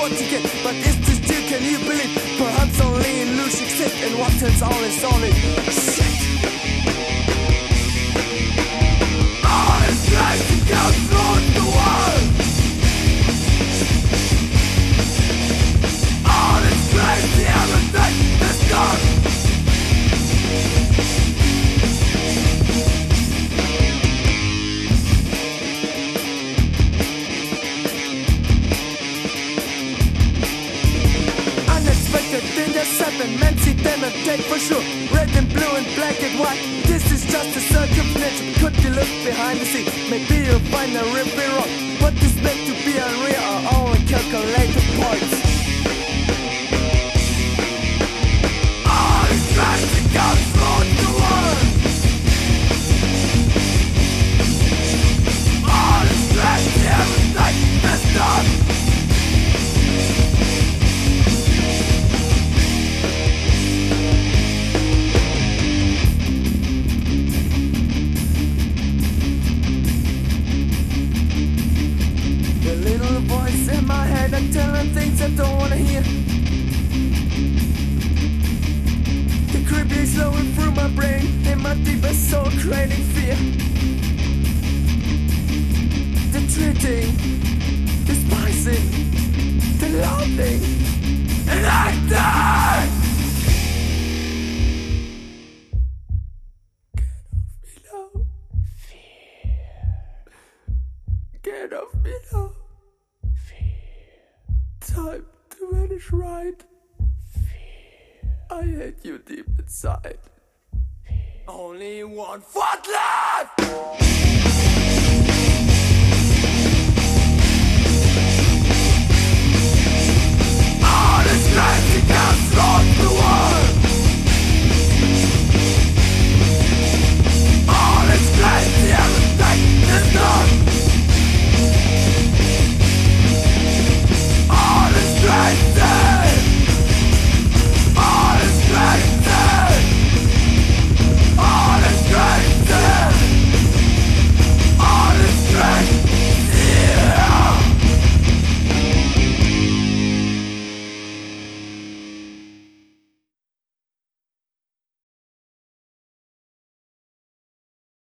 what you get. But is this true, can you believe? Perhaps only illusion exists, and what turns on is only shit. All is trying to go through the world. All is crazy, everything is gone. Men see them and take for sure. Red and blue and black and white. This is just a circumstance. Could you look behind the scene? Maybe you'll find a ripping rock. What is meant to be unreal are only calculated points. All is trying to go through the world. All is trying to everything is done. In my head, I'm telling things I don't wanna hear. The creepy flowing through my brain, in my deepest soul, creating fear. The treating, despising, the loathing, and I die. Get off me now. Time to vanish right. I hate you deep inside. Only one foot left.